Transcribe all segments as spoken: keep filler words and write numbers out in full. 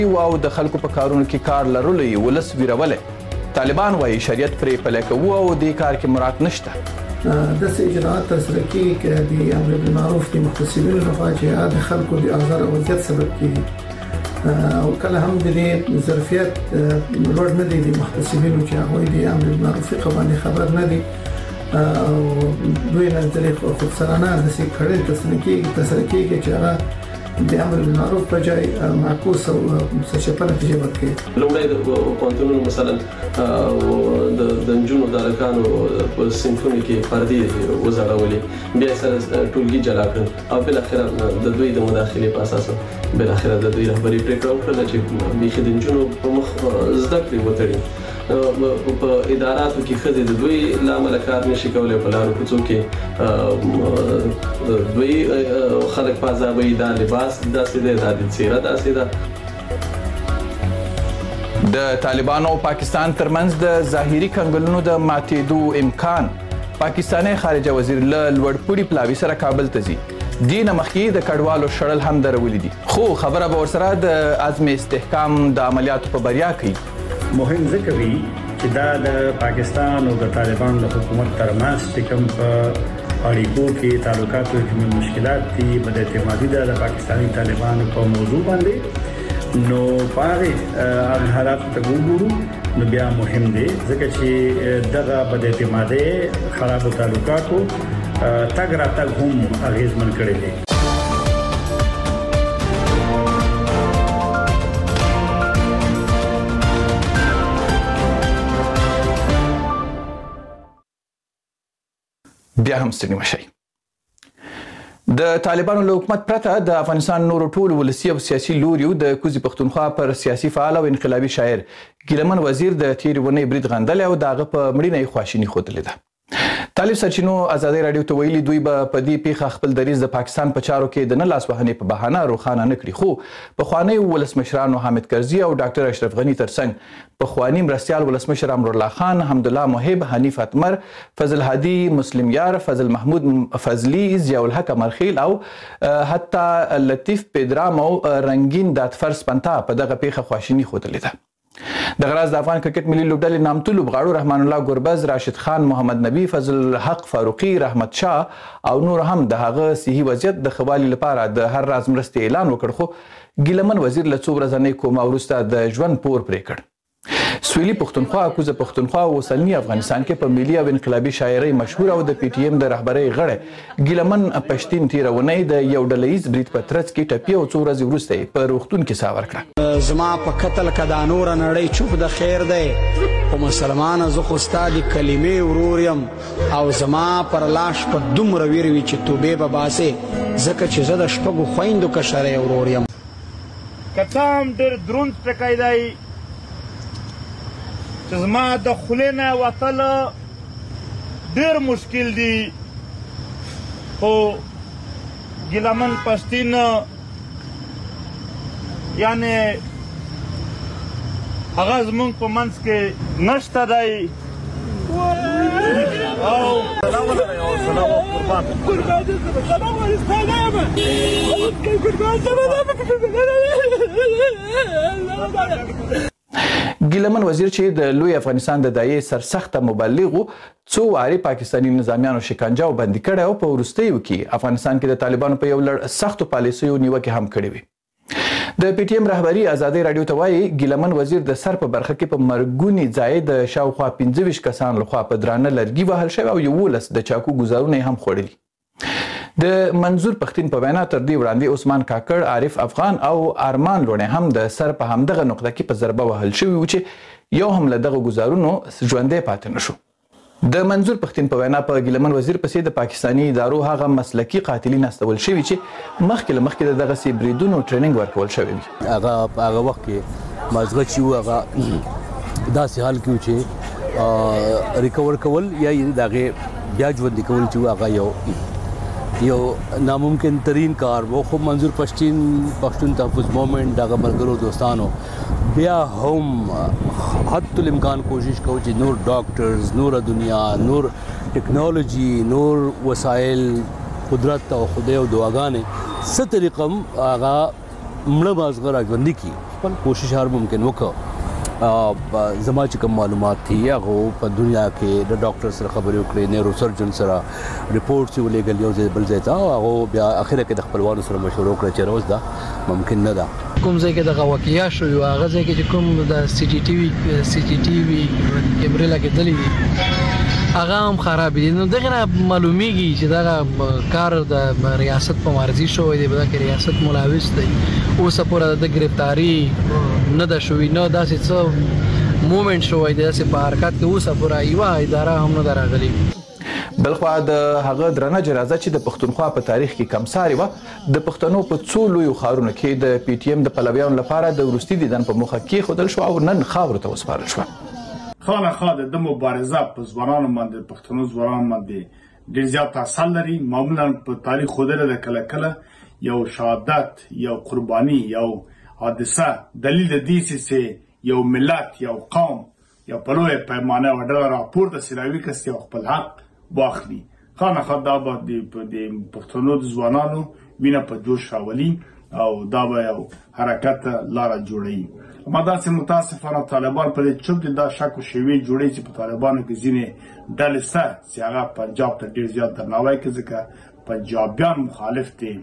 او د خلکو په کارونو کې کار لرلو یې ولس ویرولی. طالبان وایي شریعت پرې پلی کوو او دې کار کې مراعات نشته. داسې اجراءات ترسره کېږي که د امر بالمعروف د محتسبینو لخوا چې د خلکو د آزار او اذیت سبب کېږي او کله هم د دې ظرفیت لوړ نه دی د محتسبینو چې هغوی د امر بالمعروف قوانین خبر نه دي او دوی نه د خودسرانه داسې کړنې ترسره کېږي ترسره کېږي چې هغه د امر بالمعروف په ځای معکوس او سرچپه نتیجه ورکوي. لومړی د پوهنتونونو مثلا د نجونو د هلکانو په صنفونو کې پردې وځړولې، بیا یې سره ټولګي جلا کړل او بالاخره د دوی د مداخلې په اساس بالاخره د دوی رهبري پرېکړه وکړله چې بیخي د نجونو په مخ زده کړې وتړي. په اداراتو کې ښځې د دوی له امله کار نشي کولی، په لارو کوڅو کې دوی خلک پازابوي، دا لباس داسې دی، دا د څېره داسې ده. د طالبانو او پاکستان ترمنځ د ظاهري کنګلونو د ماتېدو امکان. پاکستاني خارجه وزیر له لوړپوړي پلاوي سره کابل ته ځي. دې نه مخکې د کډوالو شړل هم درولي دي، خو خبره به ورسره د عزم استحکام د عملیاتو په بریا کوي. مهم ذکر وی چې دا د پاکستان او د طالبان د حکومت ترمنځ کوم په اړیکو کې تعلقاتو کې مشکلات دي، بد اعتمادي ده د پاکستاني طالبانو په موضوع باندې. نو پاره حالات ته وګورو نو بیا مهم دي ځکه چې دغه بد اعتمادي خراب تعلقاتو تګ راتګ هم اغیزمن کړي دي. بیا هم ستړي مشئ. د طالبانو له حکومت پرته د افغانستان نورو ټولو ولسي او سیاسي لوریو د کوزي پښتونخوا پر سیاسي فعال او انقلابي شاعر ګیلمن وزیر د تېرې اونۍ برید غندلی او د هغه په مړینه یې خواشیني ښودلې ده. طالب سرچینو ازادي راډیو ته ویلي دوی به په دې پیښه خپل دریځ د پاکستان په چارو کې د نه لاسوهنې په بهانه روښانه نه کړي، خو پخوانیو ولسمشرانو حامد کرزي او ډاکټر اشرف غني ترڅنګ پخواني مرستیال ولسمشر امرالله خان، حمدالله محب، حنیف اتمر، فضل هادي، مسلم یار، فضل محمود فضلي، ضیاء الحق امرخیل او حتی لطیف پیدرام او رنگین داتفر سپنتا په دغه پیښه خواشیني ښودلې ده. دغه راز د افغان کرکټ ملي لوبډلې نامتو لوبغاړو رحمان الله ګربز، راشد خان، محمد نبی، فضل الحق فاروقي، رحمت شاه او نور هم د هغه صحي وضعیت د ښه والي لپاره د هر راز مرستې اعلان وکړ، خو ګیلمن وزیر له څو ورځنۍ کومه وروسته د ژوند پور پرې کړ. سویلي پښتونخوا، کوزه پښتونخوا او اوسني افغانستان کې په ملي او انقلابي شاعرۍ مشهور او د پی ټي ایم د رهبرۍ غړی ګیلمن پښتين تېره اونۍ د یو ډلهییز برید په ترڅ کې ټپي او څو ورځې وروسته یې په روغتون کې ساه ورکړه. زما په قتل که دا نوره نړۍ چوپ د خیر دی، خو مسلمانه زه خو ستا د کلمې ورور یم او زما پر لاش په دومره ویر وي چې توبې به باسې، ځکه چې زه د شپږو خویندو کشری ورور یم. که څه هم ډېر دروند ټکی دی چې زما د خولې نه وتل ډېر مشکل دي، خو ګیلمن پښتین یعنې هغه زمونږ په منځ کې نشته دی. ګیلمن وزیر چې د لوی افغانستان د دایې سرسخته مبلغ و، څو وارې پاکستاني نظامیانو شکنجه او بندي کړی او په وروستیو کې افغانستان کې د طالبانو په یو لړ سختو پالیسیو نیوکې هم کړې وي. د پی ټي ایم رهبري ازادي راډیو ته وایي ګیلمن وزیر د سر په برخه کې په مرګوني ځای د شاوخوا پنځه ویشت کسانو لخوا په درانه لرګي وهل شوی او یولس د چاقو ګوزارونه هم خوړلي. د منظور پښتين په وینا تر دې وړاندې عثمان کاکړ، عارف افغان او ارمان لوڼې هم د سر په همدغه نقطه کې په ضربه وهل شوي و چې یو هم له دغه ګوزارونو ژوندی پاتې نه شو. د منظور پښتين په وینا په ګیلمن وزیر پسې د پاکستاني ادارو هغه مسلکي قاتلین استول شوي چې مخکې له مخکې د دغسې بریدونو ټریننګ ورکول شوی وي. هغه په هغه وخت کې مازغه چې و هغه داسې حال کې و چې ریکور کول یا دغه بیا ژوندي کول چې هغه یو یو ناممکن ترین کار وو، خو منظور پښتين پښتون تحفظ موومنټ دغه ملګرو دوستانو بیا هم حد الامکان کوشش کوو چې نور ډاکټرز، نور دنیا، نور ټیکنالوژي، نور وسایل، قدرت او خدای او دعاګانې څه طریقه هغه مړه مازغه راژوندي کړي خپل کوشش هر ممکن وکړ زما چې کوم معلومات دي هغه په دنیا کې د ډاکټر سره خبرې وکړې نیورو سرجن سره ریپورټ یې ولېږل یو ځای بل ځای ته هغه بیا اخره کې د خپلوانو سره مشوره وکړه چې روز دا ممکن نه ده کوم ځای کې دغه واقعیا شو هغه ځای کې چې کوم د سی ټي ټي وي سی ټي ټي وي کیمرې لګېدلې دي هغه هم خراب دي نو دغه معلومیږي چې دا کار د ریاست په مرزي شوی دی بلکې ریاست ملاوث دی اوس پورې د گرفتاری نه ده شوی نه داسې څه موومنت شوی دی چې په حرکت کې اوس پورې یو اداره هم نه راغلي بلخوا د هغه درنه جنازه چې د پښتونخوا په تاریخ کې کمساري و د پښتنو په څو لویو ښارونو کې د پی ټی ایم د پلویانو لپاره د وروستي دیدن په موخه کې خودل شو او نن خاورو ته وسپارل شو خامخا د مبارزه په ځوانانو باندې پښتنو ځوانانو باندې ډېر زیات اثر لري معمولا په تاریخ خوده د کله کله یو شهادت یو قرباني یو حادثه دلیل د دې چې یو ملت یو قوم یو په لوی پیمانه وړل راپورته سراوي کسي خپل حق واخلي خامخا دا به د پښتنو ځوانانو وینه په جوش راولي او دا به یو حرکت لاره جوړوي ما داسې متاسفانه طالبان په دې چوب دي دا شک او شوي جوړي چې په طالبانو کې ځینې ډلې سره چې هغه پنجاب ته ډېر زیات درناوی کوي ځکه پنجابیان مخالف دي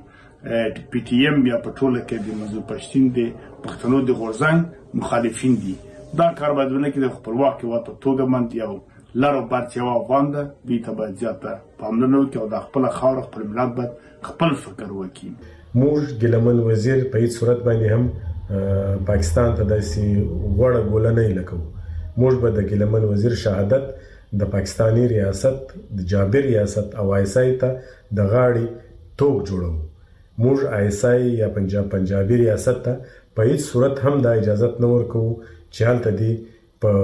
پی ټی ایم یا په ټوله کې د منظور پښتين دي پښتنو د غورځنګ مخالفین دي دا کار باید ونه کړي خپلواک وته توګه مند یو لارو برتیا افغان ده دوی ته باید زیاته پاملرنه وکړي او د خپل خاور خپل ملت باید خپل فکر وکړي موږ ګیلمن وزیر په هیڅ صورت باندې هم پاکستان ته داسې وړه ګوله نه لکو موږ به د ګیلمن وزیر شهادت د پاکستانی ریاست د جابر ریاست او آیسای ته د غاړي توګ جوړو موږ آیسای یا پنجاب پنجابي ریاست ته په هیڅ صورت هم د اجازه نه ورکو چې هلته دی په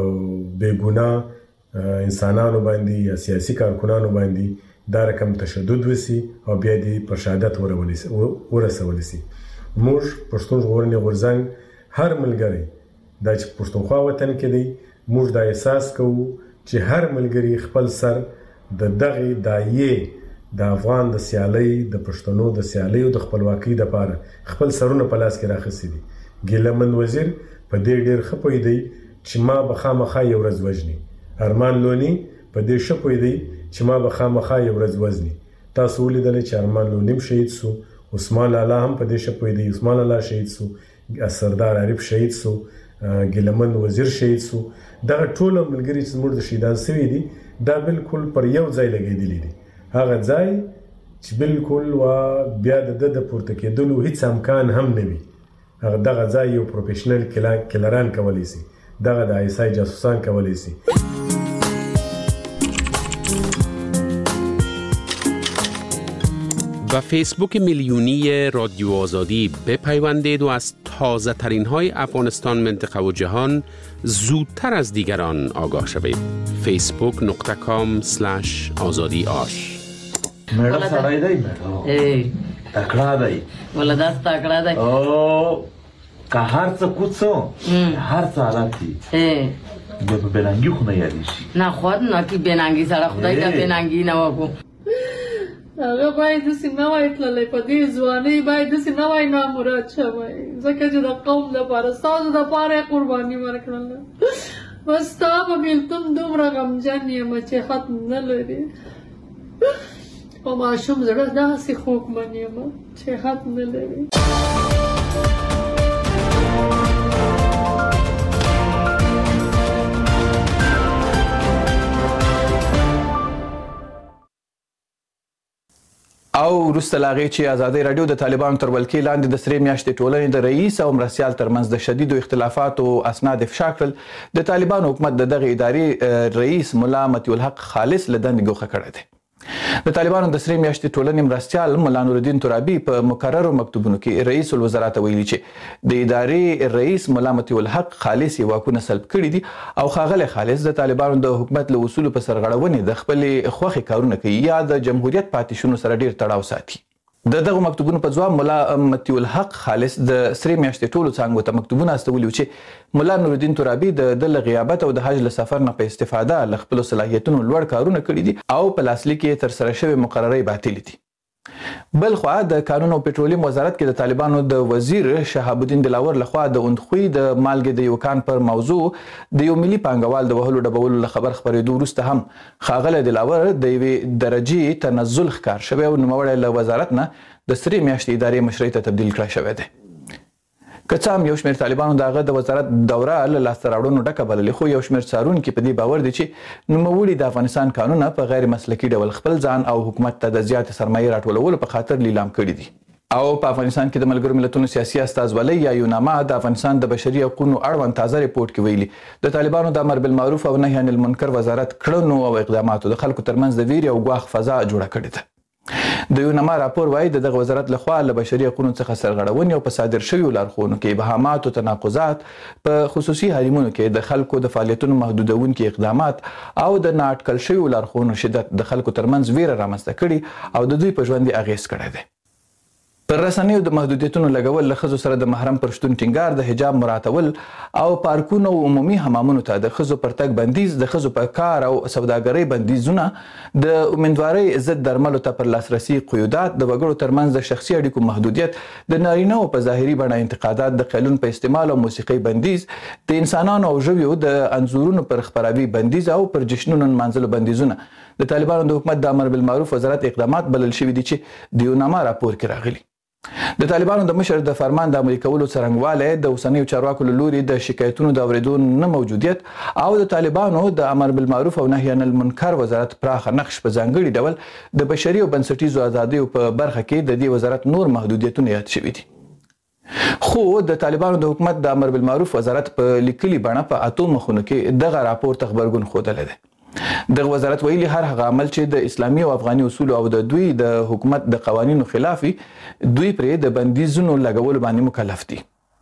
بیګناه انسانانو باندې یا سیاسي کارکونانو باندې دا رقم تشدد وسی او بیا دی پر شهادت ورسول شي موږ پښتون ژغورنې غورځنګ هر ملګری دا چې پښتونخوا وطن کې دی موږ دا احساس کوو چې هر ملګری خپل سر د دغه دایې د افغان د سیالۍ د پښتنو د سیالۍ او د خپلواکۍ لپاره خپل سرونه په لاس کې راخسي دي ګیلمن وزیر په دې ډېر خپوي دی چې ما به خامخا یو ورځ وژني ارمان لونی په دې شپوي دی چې ما به خامخا یو ورځ وژني تاسو ولیدل چې ارمان لونی شهید سو عثمان لالا هم په دې شپوي دی عثمان لالا شهید سو سردار عارف شهید سو ګیلمن وزیر شهید سو دا ټول ملګری چې موږ د شهیدان سوي دي دا بالکل پر یو ځای لګیدلی دي هغه ځای چې بالکل وا بیا د د پورته کېدلو هیڅ امکان هم نه وي هغه دغه ځای یو پروفیشنل کلران کولی شي دغه د آیسای جاسوسان کولی شي و فیسبوک میلیونی رادیو آزادی بپیوندید و از تازه ترین های افغانستان منطقه و جهان زودتر از دیگران آگاه شوید. فیسبوک نقطه کام سلش آزادی آش میرا سرای دای میرا ای تکڑا دای ولی دست تکڑا دای او که هر چه کچو هر چه علاقی ای بیا به بلنگی خونه یادیشی نه خود نه که بلنگی سر خدای تا بلنگی نواکو هغه باید داسې نه وای تللی په دې ځوانۍ باید داسې نه وای نامراد شوی ځکه چې د قوم لپاره ستاسو دپاره یې قرباني ورکړله بس ستا په بېلتون دومره غمجن یم چې ختم نه لري په ماشوم زړه داسې خوږمن یم چې ختم نه لري او وروسته له هغې چې ازادۍ راډیو د طالبانو تر ولکې لاندې د سرې میاشتې ټولنې د رئیس او مرستیال ترمنځ د شدیدو اختلافاتو اسناد افشا کړل د طالبانو حکومت د دغې ادارې رئیس ملا مطیع الحق خالص له دندې ګوښه کړی دی د طالبانو د سرې میاشتې ټولنې مرستیال ملا نورالدین ترابي په مکررو مکتوبونو کې رئیس الوزرا ته ویلي چې د ادارې رئیس ملا مطیع الحق خالص یې واکونه سلب کړي دي او ښاغلی خالص د طالبانو د حکومت له اصولو په سرغړونې د خپلې خوښې کارونه کوي یا د جمهوریت پاتې شونو سره ډېر تړاو ساتي د دغه مکتوبونو په ځواب ملا مطیع الحق خالص د سرې میاشتې ټولو څانګو ته مکتوبونه استولي وو چې ملا نورالدین ترابي د ده له غیابت او د حج له سفر نه په استفاده له خپلو صلاحیتونو لوړ کارونه کړي دي او په لاسلیک یې ترسره شوې مقررۍ باطلې دي بل خو د قانون او پټرولیم وزارت کې د طالبانو د وزیر شهاب الدین دلاور لخوا د اندخوی د مالګې د یو کان پر موضوع د یو ملي پانګوال د وهلو ډبولو له خبر خبرېدو وروسته هم ښاغلی دلاور د یوې درجې تنزل ښکار شوی او نوموړی له وزارت نه د سرې میاشتې ادارې مشرۍ ته تبدیل کړی شوی دی. که څه هم یو شمېر طالبانو د هغه د وزارت دوره له لاسته راوړنو ډکه بللې، خو یو شمېر څارونکي په دې باور دي چې نوموړي د افغانستان قانونه په غیر مسلکي ډول خپل ځان او حکومت ته د زیاتې سرمایې راټولولو په خاطر لیلام کړي دي. او په افغانستان کې د ملګرو ملتونو سیاسي استازولۍ یا یوناما د افغانستان د بشري حقوقو اړوند تازه ریپورت کې ویلي د طالبانو د امر بالمعروف او نهي عن المنکر وزارت کړنو او اقداماتو د خلکو ترمنځ د ویرې او ګواښ فضا جوړه کړې ده. د یوناما راپور وایي د دغه وزارت لخوا له بشري حقوقو څخه سرغړونې او په صادر شویو لارښوونو کې ابهامات او تناقضات، په خصوصي حریمونو کې د خلکو د فعالیتونو محدودونکي اقدامات او د نااټکل شویو لارښوونو شدت د خلکو ترمنځ ویره رامنځته کړي او د دوی په ژوند یې اغېز کړی دی. پر رسنیو د محدودیتونو لګول له ښځو سره د محرم پر شتون ټینګار، د حجاب مراعاتول او پارکونو او عمومي حمامونو ته د ښځو پر تګ بندیز، د ښځو په کار او سوداګرۍ بندیزونه، د امیندوارۍ ضد درملو ته پر لاسرسي قیودات، د وګړو ترمنځ د شخصي اړیکو محدودیت، د نارینه‌و په ظاهري بڼه انتقادات، د قیلون په استعمال او موسیقۍ بندیز، د انسانانو او ژویو د انځورونو پر خپراوي بندیز او پر جشنونو نمانځلو بندیزونه د طالبانو د حکومت د امر بالمعروف وزارت اقدامات بلل شوي دي چې د یوناما راپور کې راغلي. د طالبانو د مشر د فرمان د عملي کولو څرنګوالی، د اوسنیو چارواکو له لوري د شکایتونو د اورېدو نه موجودیت او د طالبانو د امر بالمعروف او نهي عن المنکر وزارت پراخه نقش په ځانګړي ډول د بشري او بنسټیزو ازادیو په برخه کې د دې وزارت نور محدودیتونه یاد شوي دي. خو د طالبانو د حکومت د امر بالمعروف وزارت په لیکلي بڼه په اتو مخونو کې دغه راپور ته غبرګون ښودلی دی. دغه وزارت ویلي هر هغه عمل چې د اسلامي او افغاني اصولو او د دوی د حکومت د قوانینو خلاف وي، دوی پرې د بندیزونو لګولو باندې مکلف دي.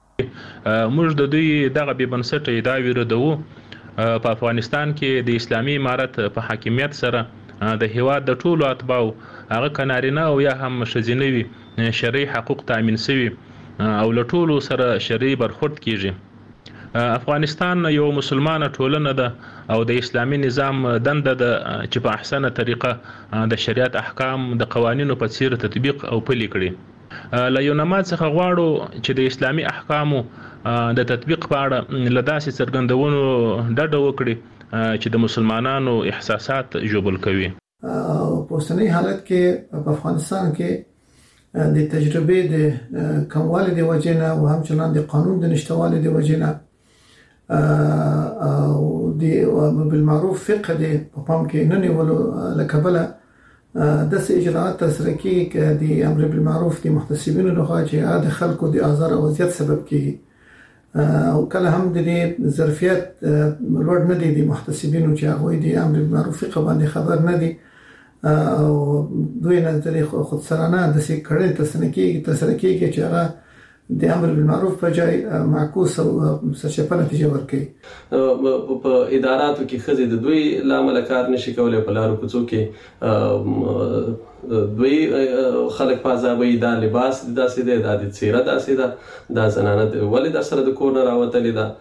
موږ د دوی دغه بې بنسټه ادعاوې ردوو. په افغانستان کې د اسلامي امارت په حاکمیت سره د هیواد د ټولو اتباعو، هغه که نارینه او یا هم ښځینه وي، شرعي حقوق تامین سوي او له ټولو سره شرعي برخورد کیږي. افغانستان یو مسلمانه ټولنه ده او د اسلامي نظام دنده ده چې په احسنه طریقه د شریعت احکام د قوانینو په څیر تطبیق او پلي کړي. له یوناما څخه غواړو چې د اسلامي احکامو د تطبیق په اړه له داسې څرګندونو ډډه وکړي چې د مسلمانانو احساسات ژوبل کوي. په اوسني حالت کې په افغانستان کې د تجربې د کموالي د وجې نه او همچنان د قانون د نشتوالي د وجې نه او د امر بالمعروف فقه د په پام کې نه نیولو له کبله داسې اجراءات ترسره کېږي که د امر بالمعروف د محتسبینو لخوا چې د خلکو د آزار او اذیت سبب کېږي او کله هم د دې ظرفیت لوړ نه دی د محتسبینو چې هغوی د امر بالمعروف فقه باندې خبر نه دي او دوی نه د خودسرانه داسې کړنې ترسره کېږي ترسره کېږي چې هغه د امر بالمعروف په ځای معکوس او سرچپه نتیجه ورکوي. په اداراتو کې ښځې د دوی له امله کار نشي کولی، په لارو کوڅو کې دوی خلک په عذابوي، دا لباس داسې دی، دا د څیره داسې ده، دا زنانه ولې در سره د کور نه راوتلې ده.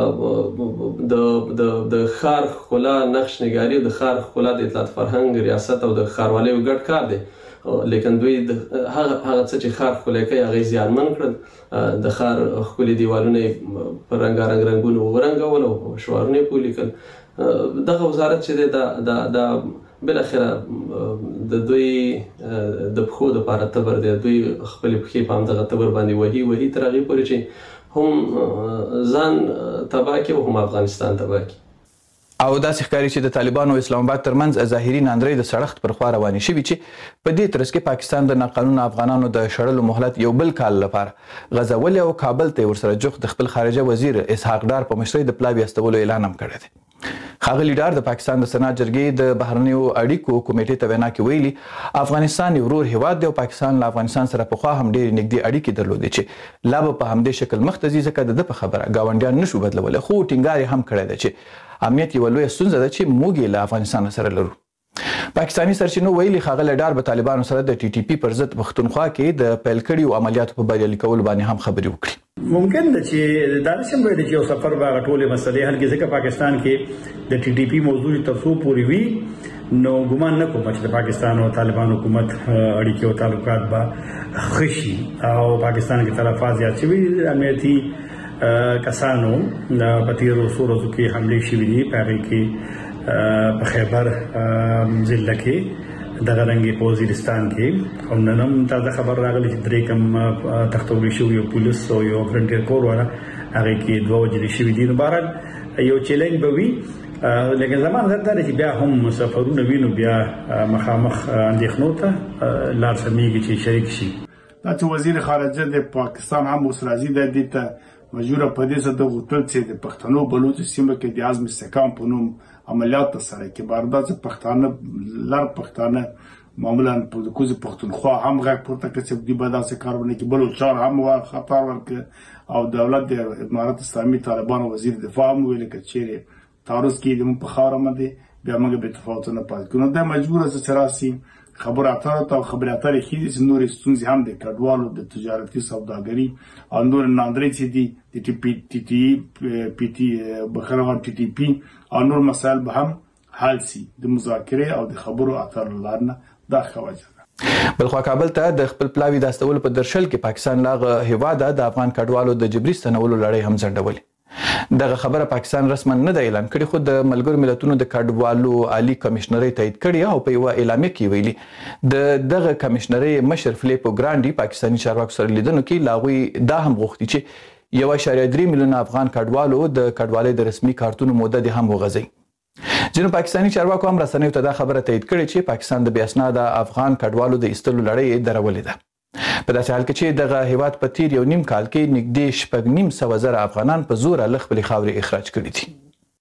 د ښار ښکلا نقش نګاري، د ښار ښکلا د اطلاعات فرهنګ ریاست او د ښاروالیو ګډ کار دی، لیکن دوی هغه هغه څه چې ښار ښکلی کوي هغه یې زیانمن کړل. د ښار ښکلي دیوالونه یې په رنګارنګ رنګونو ورنګول او شعارونه یې پرې لیکل. دغه وزارت چې دی دا دا بالاخره د دوی د پښو دپاره تبر دی، دوی خپلې پښې په همدغه تبر باندې وهي وهي تر هغې پورې چې هم ځان تباه کړي او هم افغانستان تباه کړي. او داسې ښکاري چې د طالبانو او اسلام آباد ترمنځ ظاهري ناندرۍ د سړښت پر خوا روانې شوي چې په دې ترڅ کې پاکستان د ناقانونه افغانانو د شړلو مهلت یو بل کال لپاره غځولې او کابل ته یې ورسره جوخت د خپل خارجه وزیر اسحاق ډار په مشرۍ د پلاوي استولو اعلان هم کړی دی. ښاغلي ډار د پاکستان د سنا جرګې د بهرنیو اړیکو کمیټې ته وینا کې ویلي افغانستان یو ورور هیواد دی او پاکستان له افغانستان سره پخوا هم ډېرې نږدې اړیکې درلودې چې لا به په همدې شکل مخ ته ځي، ځکه د ده په خبره ګاونډیان نشو بدلولی، خو ټینګار یې هم کړی دی چې امنیت یوه لویه ستونزه ده چې موږ یې له افغانستان سره لرو. پاکستاني سرچینو ویلي ښاغلی ډار به طالبانو سره د ټي ټي پي پر ضد پښتونخوا کې د پیل کړیو عملیاتو په بریالي کولو باندې هم خبرې وکړي. ممکن ده چې دا نشم ویلی چې یو سفر به هغه ټولې مسلې حل کړي، ځکه پاکستان کې د ټي ټي پي موضوع تر څو پورې وي نو ګمان نه کوم چې د پاکستان او طالبان حکومت اړیکې او تعلقات به ښه شي او پاکستان کې تلفات زیات شوي. امنیتي کسانو په تېرو څو ورځو کې حملې شوي دي، په هغې کې په خیبر ضلع کې دغه رنګې په وزیرستان کې او نن هم تازه خبر راغلی چې درې کم تختوړي شوي یو پولیس او یو فرنټیر کور والا هغې کې دوه وژلې شوي دي. نو بهرحال یو چیلنج به وي، لیکن زمان نظر دا چې بیا هم سفرونه وینو بیا مخامخ اندېښنو ته لار سمیږي چې شریک شي. دا چې وزیر خارجه د پاکستان هم اوس راځي د دې ته مجبوره په دې څه د غوښتل چې د پښتنو بلوچ سیمه کې د عزم استحکام په نوم عملیات ترسره کړي. باردا چې پښتانه لر پښتانه معمولا په کوزي پښتونخوا هم غږ پورته کړي چې دوی به داسې کار ونه کړي. بلوچستان هم خطر ورکړ او دولت د امارات اسلامي طالبانو وزیر دفاع هم ویل چې چیرې تعرض کې د په خاور باندې بیا موږ به تفاوتونه پاتې کړو. دا مجبور است چې راسي خبر اتره او خبر اتره کې چې نور ستونزې هم د کډوالو د تجارتي سوداګري او نور ناندري چې دي د ټي پی ټي ټي پی ټي بخره ټي ټي پی او نور مسائل به هم حل سي د مذاکره او د خبرو اترو لارنه دا خوځه. بلخوا کابل ته د خپل پلاوی د استولو په درشل کې پاکستان لاغه هیواده د افغان کډوالو د جبري ستنولو لړۍ هم ځنډولې. دغه خبره پاکستان رسما نه د اعلان کړي، خو د ملګرو ملتونو د کډوالو عالی کمشنري تایید کړي او په یو اعلامیه کې ویلي د دغه کمشنري مشر فلیپو ګرانډي پاکستاني چارواکو سره لیدنو کې لاغوي دا هم غوښتي چې یو اشاریه درې میلیونه افغان کډوالو د کډوالۍ د رسمي کارتونو موده د هم وغځي. ځینو پاکستاني چارواکو هم رسنیو ته دا خبره تایید کړي چې پاکستان د بې اسناده افغان کډوالو د ایستلو لړۍ درولې ده. په داسې حال کې چې دغه هیواد په تیر یو نیم کال کې نږدې شپږ نیم سوه زره افغانان په زوره له خپلې خاورې اخراج کړي دي.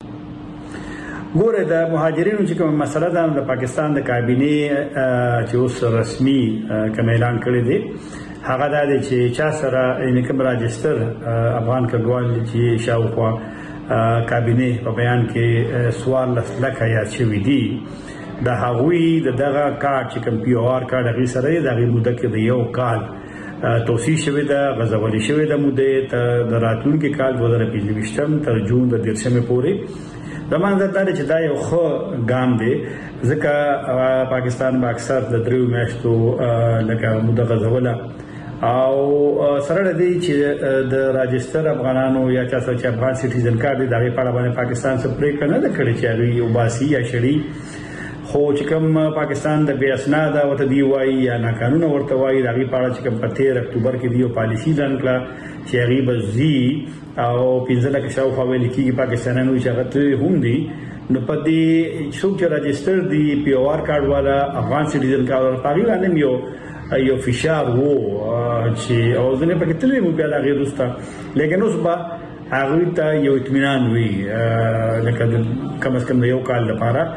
ګوره د مهاجرینو چې کومه مسله ده د پاکستان د کابینې چې اوس رسمي کوم اعلان کړی دی هغه دا دی چې چا سره یعنې کوم راجستر افغان کډوال چې شاوخوا کابینې په بیان کې څوارلس لکه یاد شوي دي د هغوی د دغه کارت چې کوم پی او آر کارت هغې سره یې د هغې موده کې د یو کال توسیع شوې ده، غځولې شوې ده مودې ته د راتلونکي کال دوه زره پنځه ویشتم تر جون د دېرشمې پورې. زما نظر دا دی چې دا یو ښه ګام دی ځکه پاکستان به اکثر د دریو میاشتو لکه موده غځوله او سره دی چې د راجستر افغانانو یا چا سره چې افغان سټیزن کارت دی د هغې په اړه باندې پاکستان څه پرېکړه نه ده کړې چې هغوی وباسي یا شړي. خو چې کوم پاکستان د بې اسناده ورته دی وایي یا ناقانونه ورته وایي د هغې په اړه چې کوم په تېر اکتوبر کې دی یو پالیسي اعلان کړه چې هغې به ځي او پنځه لکه شاوخوا ویل کېږي پاکستانیان وایي چې هغه تللي هم دي. نو په دې څوک چې راجسټر دی پی او آر کارډ والا افغان سټیزن کارډ والا په هغې باندې یو یو فشار و چې او ځینې پکې تللي مو بیا د هغې وروسته، لیکن اوس به هغوی ته یو اطمینان وي لکه کم از کم د یو کال لپاره.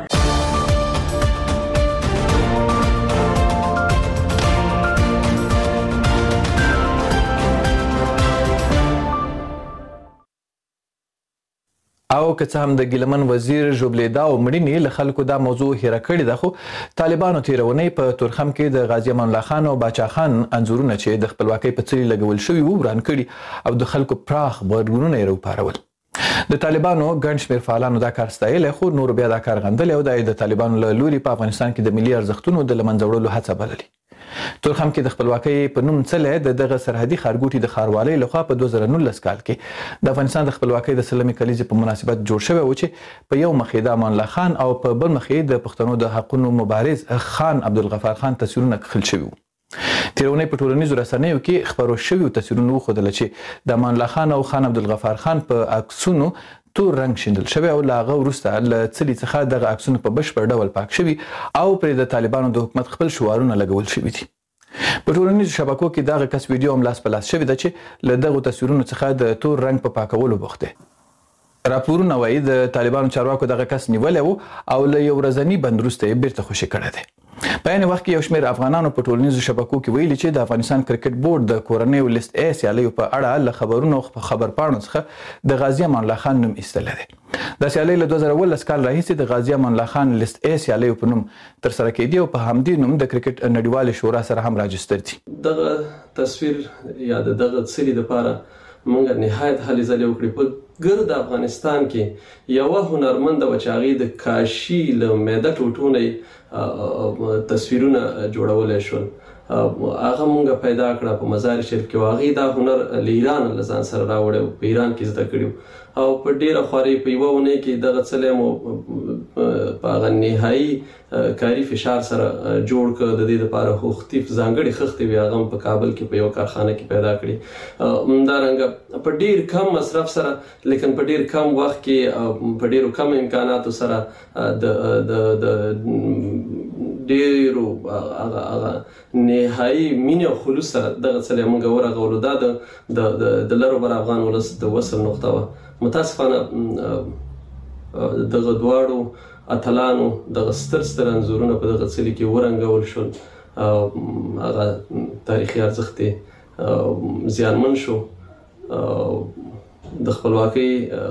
او که څه هم د ګیلمن وزیر ژوبلیدا او مړینې له خلکو دا موضوع هیره کړې ده، خو طالبانو تېرونی په تورخم کې د غازي امان الله خان او باچا خان انځورونه چې د خپلواکۍ په څلي لګول شوي وو وران کړي او د خلکو پراخ غبرګونونه یې راوپارول. د طالبانو ګڼ شمېر فعالانو دا کار ستایلی، خو نورو بیا دا کار غندلی او دا یې د طالبانو له لوري په افغانستان کې د ملي ارزښتونو د له منځه وړلو هڅه بللې. تورخم کې د خپلواکۍ په نوم څلی د دغه سرحدي ښارګوټي د ښاروالۍ لخوا په دوه زره نولس کال کې د افغانستان د خپلواکۍ د سلمې کلیزې په مناسبت جوړ شوی و چې په یو مخ یې د امان الله خان او په بل مخ یې د پښتنو د حقونو مبارز خان عبدالغفار خان تصویرونه کښل شوي وو. تېرونی په ټولنیزو رسنیو کې خپرو شویو تصویرونو وښودله چې د امان الله خان او خان عبدالغفار خان په عکسونو تور رنګ شیندل شوی او له هغه وروسته له څلي څخه دغه عکسونه په بشپړ ډول پاک شوي او پرې د طالبانو د حکومت خپل شعارونه لګول شوي دي. په ټولنیزو شبکو کې دغه کس ویډیو هم لاس په لاس شوې ده چې له دغو تصویرونو څخه د تور رنګ په پاکولو بوخت دی. راپورونه وایي د طالبانو چارواکو دغه کس نیولی و او له یو ورځني بند وروسته یې بیرته خوشي کړی دی. په عین وخت کې یو شمېر افغانانو په ټولنیزو شبکو کې ویلي چې د افغانستان کرکټ بورډ د کورنیو لیست ای سیالیو په اړه له خبرونو او خبرپاڼو څخه د غازي امان الله خان نوم ایستلی دی. دا سیالۍ له دوه زره اوولس کال راهیسې د غازي امان الله خان لیست ای سیالیو په نوم ترسره کېدي او په همدې نوم د کرکټ نړیوالې شورا سره هم راجستر دي. دغه تصویر یا د دغه څلي دپاره موږ نهایت هلې ځلې وکړې. په ګرد افغانستان کې یوه هنرمنده وه چې هغې د کاشي له میده ټوټو نه تصویرونه جوړولی شول. هغه مونږ پیدا کړه په مزار شریف کې. هغې دا هنر له ایران له ځان سره راوړی او په ایران کې زده کړي او په ډېره خوارۍ په یوه اونۍ کې دغه څلی مو په هغه نهایي کاري فشار سره جوړ کړ. د دې دپاره خښتې ځانګړې خښتې وې هغه هم په کابل کې په یوه کارخانه کې پیدا کړي. همدارنګه په ډېر کم مصرف سره لیکن په ډېر کم وخت کې په ډېرو کم امکاناتو سره د ډېرو هغه نهایي مینې او خلوص سره دغه څلی موږ ورغولو. دا د لر او بر افغان ولس د وصل نقطه وه. متاسفانه دغه دواړو اتلانو دغه ستر ستر انځورونه په دغه څلي کې ورنګول شول. هغه تاریخي ارزښت یې زیانمن شو. د خپلواکۍ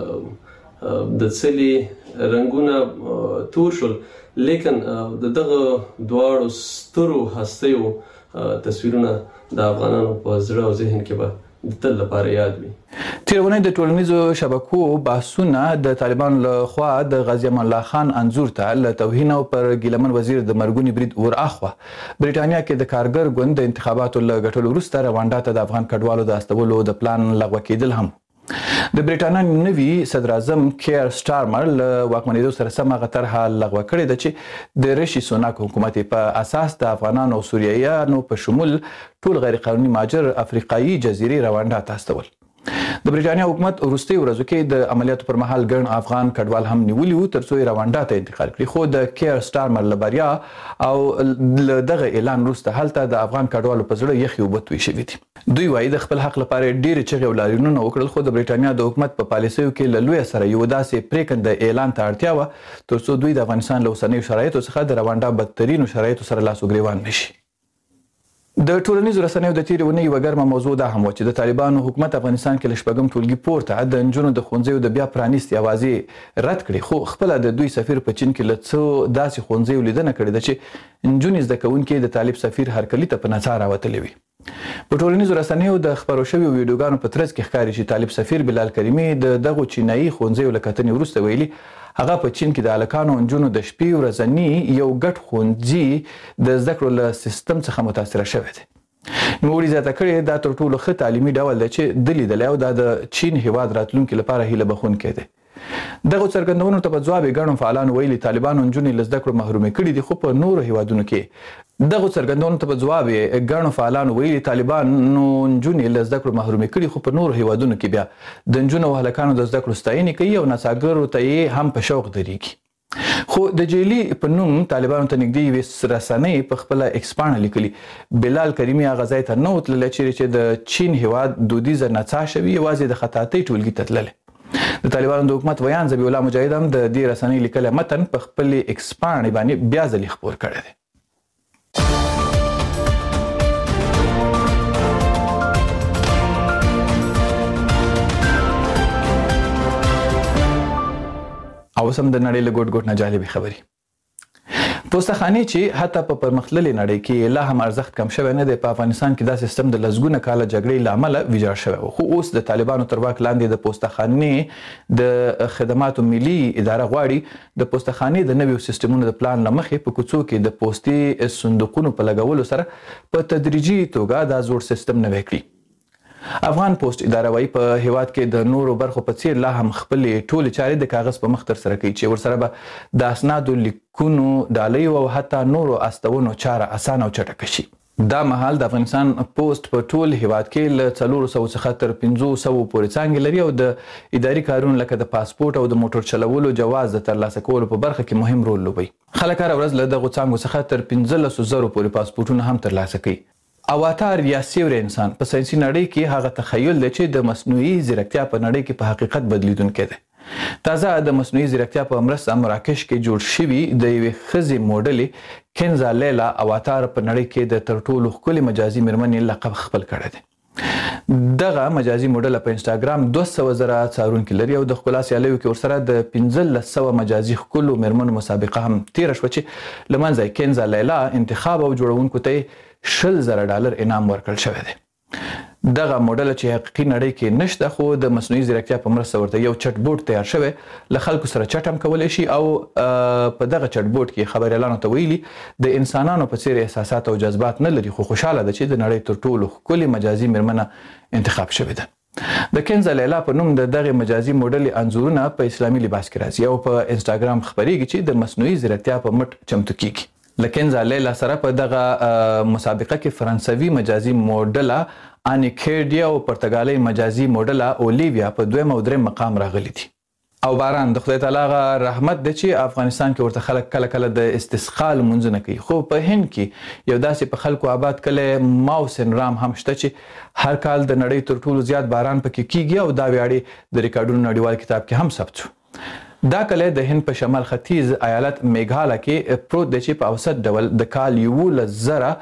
د څلي رنګونه تور شول، لیکن د دغه دواړو سترو هستیو تصویرونه د افغانانو په زړه او ذهن کې به د تل لپاره یاد وي. تیرونی د ټولنیزو شبکو بحثونه د طالبانو له خوا د غازي امان الله خان انځور ته له توهین او پر ګیلمن وزیر د مرګوني برید ور اخوا بریټانیا کې د کارګر ګوند د انتخاباتو له ګټلو وروسته روانډا ته د افغان کډوالو د استولو د پلان لغوه کېدل هم. د بریټانیا نوي صدر اعظم کیر سټارمر له واکمنېدو سره سم هغه طرحه لغوه کړې ده چې د ریشي سوناک حکومت په اساس د افغانانو او سوریایانو په شمول ټول غیر قانوني مهاجر افریقایي جزیرې روانډا ته استول. د بریټانیا حکومت وروستي ورځو کې د عملیاتو پر مهال ګڼ افغان کډوال هم نیولي وو ترڅو یې روانډا ته انتقال کړي، خو د کیر سټارمر له بریا او له دغه اعلان وروسته هلته د افغان کډوالو په زړه یخې اوبه توی شوي دي. دوی وایي د خپل حق لپاره ډېرې چغې او لاریونونه وکړل، خو د بریټانیا د حکومت په پالیسیو کې له لویه سره یو داسې پرېکنده اعلان ته اړتیا وه ترڅو دوی د افغانستان له اوسنیو شرایطو څخه د روانډا بدترینو شرایطو سره لاس و ګرېوان نه شي. د ټولنیزو رسنیو د تیرې اونۍ یوه ګرمه موضوع دا هم وه چې د طالبانو حکومت افغانستان کې له شپږم ټولګي پورته د نجونو د ښوونځیو د بیا پرانیستې اوازې رد کړې، خو خپله د دوی سفیر په چین کې له څو داسې ښوونځیو لیدنه کړې ده چې نجونې زده کوونکې د طالب سفیر هرکلي ته په نڅا راوتلې وي. په ټولنیزو رسنیو د خپرو شویو ویډیوګانو په ترڅ کې ښکاري چې طالب سفیر بلال کریمي د دغو چینایي ښوونځیو له کتنې وروسته ویلي هغه په چین کې د هلکانو نجونو د شپې ورځني یو ګډ ښوونځي د زده کړو له سیستم څخه متاثره شوی دی. نوموړي زیاته کړې دا تر ټولو ښه تعلیمي ډول دی چې ده لیدلی او دا د چین هیواد راتلونکي لپاره هیله بښونکی دی. دغو څرګندونو ته په ځواب یې ګڼو فعالانو ویلي طالبانو نجونې له زده کړو محرومې کړي دي، خو په نورو هیوادونو کې دغو څرګندونو ته په ځواب یې ګڼو فعالانو ویلي طالبانو نجونې له زده کړو محرومې کړي، خو په نورو هیوادونو کې بیا د نجونو او هلکانو د زده کړو ستاینې کوي او نڅاګرو ته یې هم په شوق درېږي. خو د جیلي په نوم طالبانو ته نږدې یوې رسنۍ په خپله ایکس پاڼه لیکلي بلال کریمي هغه ځای ته نه و تللی چیرې چې د چین هیواد دودیزه نڅا شوي، یوازې د خطاطۍ ټولګي ته تللی. د طالبانو د حکومت ویان ذبیح الله مجاهد هم د دې رسنۍ لیکلی متن په خپلې ایکس پاڼې باندې بیا ځلې خپور کړی دی. او اوس هم د نړۍ له ګوټ ګوټ نه جالبې خبرې. پوستخانې چې حتی په پرمختللې نړۍ کې لا هم ارزښت کم شوی نه دی، په افغانستان کې دا سیستم د لسګونه کاله جګړې له امله ویجاړ شوی و، خو اوس د طالبانو تر واک لاندې د پوستخانې د خدماتو ملي اداره غواړي د پوستخانې د نویو سیستمونو د پلان له مخې په کوڅو کې د پوستي صندوقونو په لګولو سره په تدریجي توګه دا زوړ سیستم نوی کړي. افغان پوسټ اداره وايي په هیواد کې د نورو برخو په څیر لا هم خپلې ټولې چارې د کاغذ په مخ ترسره کوي چې ورسره به د اسنادو لیکونو ډالیو او حتی نورو استونو چاره اسانه او چټکه شي. دا مهال د افغانستان پوسټ په ټول هیواد کې له څلورو سوو څخه تر پنځو سوو پورې څانګې لري او د اداري کارونو لکه د پاسپورټ او د موټر چلولو جواز د ترلاسه کولو په برخه کې مهم رول لوبوي. خلک هره ورځ له دغو څانګو څخه تر پنځلسو زرو پورې پاسپورټونه هم ترلاسه کوي. اواتار یا سیوری انسان په ساینسي نړۍ کې هغه تخیل دی چې د مصنوعي ځیرکتیا په نړۍ کې په حقیقت بدلیدونکی دی. تازه د مصنوعي ځیرکتیا په مرسته مراکش کې جوړ شوي د یوې ښځې موډلې کنزا لیلا اواتار په نړۍ کې د تر ټولو ښکلې مجازي میرمنې لقب خپل کړی دی. دغه مجازي موډل په انسټاګرام دوه سوه زره څارونکي لري او د ښکلا سیالیو کې ورسره د پنځلس سوه مجازي ښکلو میرمنو مسابقه هم تیره شوه چې له منځه کنزا لیلا انتخاب او جوړونکو ته شل زره ډالر انعام ورکړل شوی دی. دغه موډل چې حقیقي نړۍ کې نشته خو د مصنوعي ځیرکتیا په مرسته ورته یو چټ بوټ تیار شوی له خلکو سره چټ هم کولی شي او په دغه چټ بوټ کې خبریالانو ته ویلي د انسانانو په څیر احساسات او جذبات نه لري خو خوشاله ده چې د نړۍ تر ټولو ښکلې مجازي میرمنه انتخاب شوې ده د کنزا لیلا په نوم د دغه مجازي موډل انځورونه په اسلامي لباس کې راځي او په انسټاګرام خبرېږي چې د مصنوعي ځیرکتیا په مټ چمتو کیږي لکنزا لیلا سره په دغه مسابقه کې فرانسوي مجازي موډله انیکیډیا او پرتګالي مجازي موډله اولیویا په دویم او دریم مقام راغلي دي او باران د خدای تعالی غ رحمت دی چې افغانستان کې ورته خلک کله کله د استسقا لمونځونه کوي خو په هند کې یو داسې په خلکو آباد کله ماوسن رام هم شته چې هر کال د نړۍ تر ټولو زیات باران پکې کیږي او دا ویاړي د ریکارډونو نړیوال کتاب کې هم ثبت شو دا کله د هند په شمال ختیځ ایالت میګالا کې پروت دی چې په اوسط ډول د کال یولس زره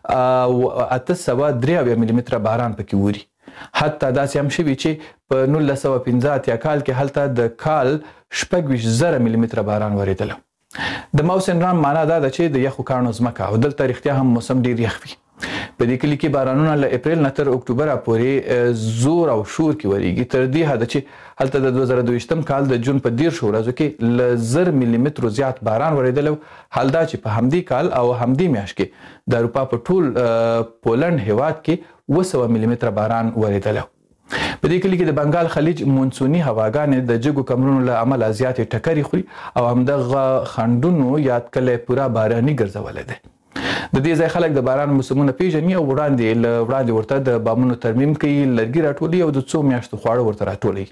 اته سوه درې اویا ملي متره باران پکې ووري حتی داسې هم شوي چې په نولس سوه پنځه اتیا کال کې هلته د کال شپږ ویشت زره ملي متره باران ورېدلی د موسم رام معنا دا ده چې د یخو کاڼو ځمکه او دلته رښتیا هم موسم ډېر یخ وي په دې کلي کې بارانونه له اپریل نه تر اکتوبر پورې زور او شور کې ورېږي تر دې حده چې هلته د دوه زره دویشتم کال د جون په دیرشو ورځو کې له زر ملي مترو زیات باران ورېدلی حال دا چې په همدې کال او همدې میاشت کې د اروپا په ټول پولنډ هیواد کې اوه سوه ملي متره باران ورېدلی په دې کلي کې د بنګال خلیج مونسوني هواګانې د جګو کمرونو له امله زیاتې ټکرې خوري او همدغه خنډونو یاد کلی پوره باراني ګرځولی دی د دې ځای خلک د باران موسمونه پیژني او وړاندې له وړاندې ورته د بامونو ترمیم کوي لرګي راټولوي او د څو میاشتو خواړه ورته راټولوي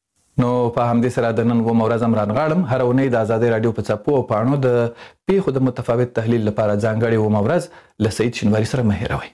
نو په همدې سره د نن اوومه ورځ هم رانغاړم هره اونۍ د ازادۍ راډیو په څپو او پاڼو د پیښو د متفاوت تحلیل لپاره ځانګړې اوومه ورځ له سعید شینواري سره مه هېروئ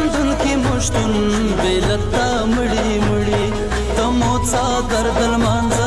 شتون بلتا مړی مړی تمو څا دردل مانځ